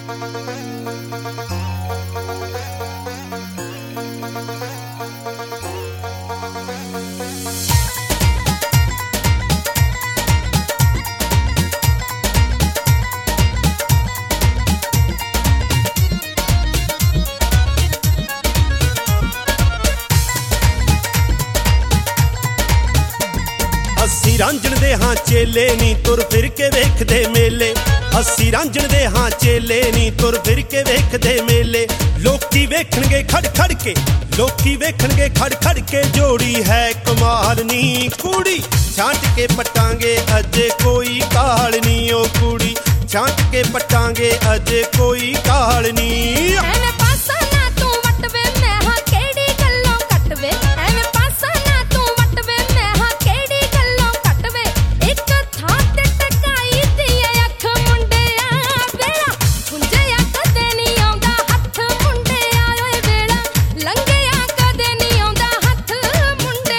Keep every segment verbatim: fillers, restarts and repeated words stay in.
ਅਸੀਂ ਰਾਂਝਣ ਦੇ ਹਾਂ ਚੇਲੇ ਨੀ ਤੁਰ ਫਿਰ ਕੇ ਵੇਖਦੇ ਮੇਲੇ। ਅਸੀਂ ਰਾਂਝਣ ਦੇ ਹਾਂ ਚੇਲੇ ਨੀ ਤੁਰ ਫਿਰ ਕੇ ਵੇਖਦੇ ਮੇਲੇ। ਲੋਕੀ ਵੇਖਣਗੇ ਖੜ ਖੜ ਕੇ, ਲੋਕੀ ਵੇਖਣਗੇ ਖੜ ਖੜ ਕੇ। ਜੋੜੀ ਹੈ ਕਮਾਲ ਨੀ ਕੁੜੀ, ਛਾਂਟ ਕੇ ਪਟਾਂਗੇ ਅਜੇ ਕੋਈ ਕਾਲ ਨੀ। ਉਹ ਕੁੜੀ ਛਾਂਟ ਕੇ ਪਟਾਂਗੇ ਅਜੇ ਕੋਈ ਕਾਲ ਨੀ। ਐਵੇਂ ਪਾਸਾ ਨਾ ਤੂੰ ਵਟਵੇ ਮੈਂ ਹਾਂ ਕਿਹੜੀ ਗੱਲੋਂ ਕੱਟਵੇ। ਐਵੇਂ ਪਾਸਾ ਨਾ ਤੂੰ ਵਟਵੇ ਮੈਂ ਹਾਂ ਕਿਹੜੀ ਗੱਲੋਂ ਕੱਟਵੇ। ਇੱਕ ਥਾਂ ਤੇ ਟਕਾਈ ਦੀ ਅੱਖ ਮੁੰਡਿਆ ਵੇਲਾ ਗੁੰਝਿਆ ਕਦੇ ਨਹੀਂ ਆਉਂਦਾ ਹੱਥ ਮੁੰਡਿਆ। ਓਏ ਵੇਲਾ ਲੰਘਿਆ ਕਦੇ ਨਹੀਂ ਆਉਂਦਾ ਹੱਥ ਮੁੰਡਿਆ।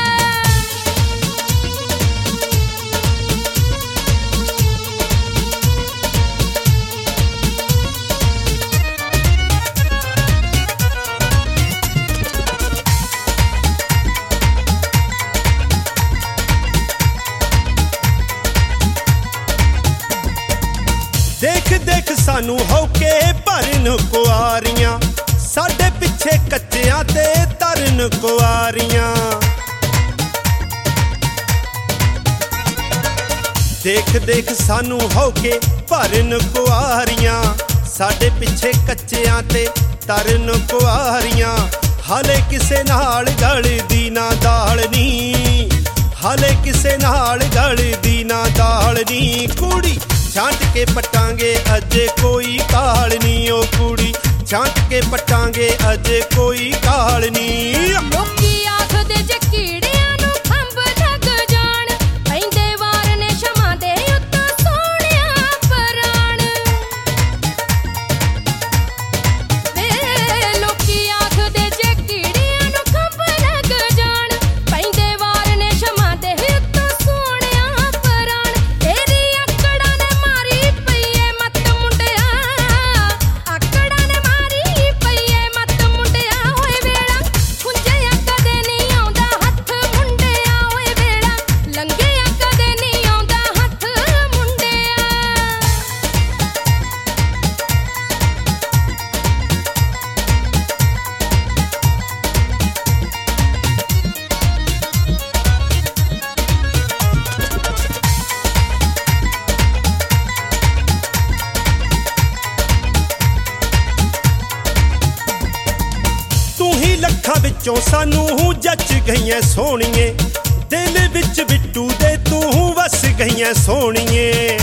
ਦੇਖ ਦੇਖ ਸਾਨੂੰ ਹੌਕੇ ਭਰਨ ਕੁਆਰੀਆਂ, ਸਾਡੇ ਪਿੱਛੇ ਕੱਚਿਆਂ ਤੇ ਤਰਨ ਕੁਆਰੀਆਂ। ਦੇਖ ਦੇਖ ਸਾਨੂੰ ਹੌਕੇ ਭਰਨ ਕੁਆਰੀਆਂ, ਸਾਡੇ ਪਿੱਛੇ ਕੱਚਿਆਂ ਤੇ ਤਰਨ ਕੁਆਰੀਆਂ। ਹਾਲੇ ਕਿਸੇ ਨਾਲ ਗਲਦੀ ਨਾ ਦਾਲ ਨੀ, ਹਾਲੇ ਕਿਸੇ ਨਾਲ ਗਲਦੀ ਨਾ ਦਾਲ ਨੀ। ਕੁੜੀ ਛਾਂਟ ਕੇ ਪਟਾਂਗੇ ਅਜੇ ਕੋਈ ਕਾਲ ਨੀ। ਉਹ ਕੁੜੀ ਛਾਂਟ ਕੇ ਪਟਾਂਗੇ ਅਜੇ ਕੋਈ ਕਾਲ ਨੀ। ਲੋਕੀ ਆਖਦੇ ਜੇ ਕੀੜਿਆਂ ਨੂੰ ਖੰਭ ਲੱਗ ਜਾਣ, ਪੈਂਦੇ ਵਾਰ ਨੇ ਸ਼ਮਾਂ ਦੇ ਉੱਤੋਂ ਸੋਹਣਿਆ ਪਰਾਣ। ਵੇ ਲੋਕੀ ਆਖਦੇ ਜੇ ਕੀੜਿਆਂ ਨੂੰ ਖੰਭ ਲੱਗ ਜਾਣ, ਪੈਂਦੇ ਵਾਰ ਨੇ ਸ਼ਮਾਂ ਦੇ ਉੱਤੋਂ ਸੋਹਣਿਆ ਪਰਾਣ। ਤੇਰੀ ਆਕੜਾਂ ਨੇ ਮਾਰੀ ਪਈਏ ਮੱਤ ਮੁੰਡਿਆ, ਆਕੜਾਂ ਨੇ ਮਾਰੀ ਪਈਏ ਮੱਤ ਮੁੰਡਿਆ। ਓਏ ਵੇਲਾ ਗੁੰਝਿਆ ਕਦੇ ਨਹੀਂ ਆਉਂਦਾ ਹੱਥ ਮੁੰਡਿਆ। ਓਏ ਵੇਲਾ ਲੰਘਿਆ ਕਦੇ ਨਹੀਂ ਆਉਂਦਾ ਹੱਥ ਮੁੰਡਿਆ। ਤੂੰ ਹੀ ਲੱਖਾਂ ਵਿੱਚੋਂ ਸਾਨੂੰ ਜੱਚ ਗਈਆਂ ਸੋਹਣੀਏ, ਦਿਲ ਵਿੱਚ ਬਿੱਟੂ ਦੇ ਤੂੰ ਵਸ ਗਈਆਂ ਸੋਹਣੀਏ।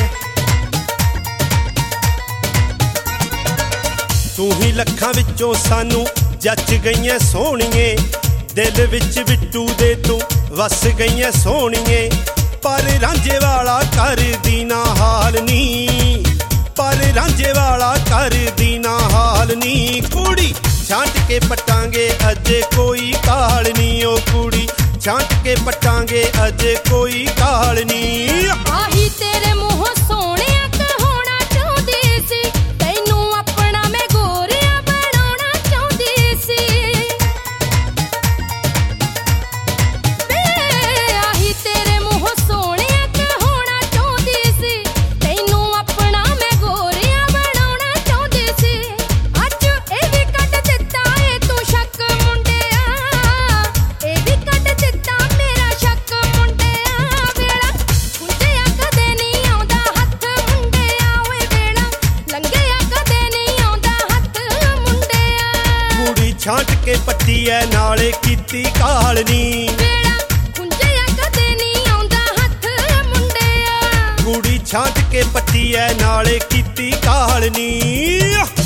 ਤੂੰ ਹੀ ਲੱਖਾਂ ਵਿੱਚੋਂ ਸਾਨੂੰ ਜੱਚ ਗਈਆਂ ਸੋਹਣੀਏ, ਦਿਲ ਵਿੱਚ ਬਿੱਟੂ ਦੇ ਤੂੰ ਵਸ ਗਈਆਂ ਸੋਹਣੀਏ। ਪਰ ਰਾਂਝੇ ਵਾਲਾ ਕਰਦੀ ਨਾ ਹਾਲ ਨੀ, ਪਰ ਰਾਂਝੇ ਵਾਲਾ ਕਰਦੀ ਨਾ ਹਾਲ ਨੀ। ਕੁੜੀ ਛਾਂਟ ਕੇ ਪਟਾਂਗੇ ਅਜੇ ਕੋਈ ਕਾਲ ਨੀ। ਉਹ ਕੁੜੀ ਛਾਂਟ ਕੇ ਪਟਾਂਗੇ ਅਜੇ ਕੋਈ ਕਾਲ ਨੀ। ਆਹੀ ਤੇਰੇ ਮੂੰਹੋਂ ਸੋਹਣਿਆ ਕਹਾਉਣਾ ਚਾਹੁੰਦੀ ਸੀ, ਤੈਨੂੰ ਆਪਣਾ ਮੈਂ ਗੋਰਿਆ ਬਣਾਉਣਾ ਚਾਹੁੰਦੀ ਸੀ। ਵੇ ਆਹੀ ਤੇਰੇ ਮੂੰਹੋਂ ਸੋਹਣਿਆ ਕਹਾਉਣਾ ਚਾਹੁੰਦੀ ਸੀ, ਤੈਨੂੰ ਆਪਣਾ ਮੈਂ ਗੋਰਿਆ ਬਣਾਉਣਾ ਚਾਹੁੰਦੀ ਸੀ। ਅੱਜ ਇਹ ਵੀ ਕੱਢ ਦਿੱਤਾ ਏ ਤੂੰ ਸ਼ੱਕ ਮੁੰਡਿਆ, ਇਹ ਵੀ ਕੱਢ ਦਿੱਤਾ ਮੇਰਾ ਸ਼ੱਕ ਮੁੰਡਿਆ। ਵੇਲਾ ਗੁੰਝਿਆ ਕਦੇ ਨਹੀਂ ਆਉਂਦਾ ਹੱਥ ਮੁੰਡਿਆ। ਓਏ ਵੇਲਾ ਲੰਘਿਆ ਕਦੇ ਨਹੀਂ ਆਉਂਦਾ ਹੱਥ ਮੁੰਡਿਆ। ਕੁੜੀ ਛਾਂਟ ਕੇ ਪੱਟੀ ਐ ਨਾਲੇ ਕੀਤੀ ਕਾਲ ਨੀ। ਵੇਲਾ ਗੁੰਝਿਆ ਕਦੇ ਨਹੀਂ ਆਉਂਦਾ ਹੱਥ ਮੁੰਡਿਆ। ਕੁੜੀ ਛਾਂਟ ਕੇ ਪੱਟੀ ਐ ਨਾਲੇ ਕੀਤੀ ਕਾਲ ਨੀ।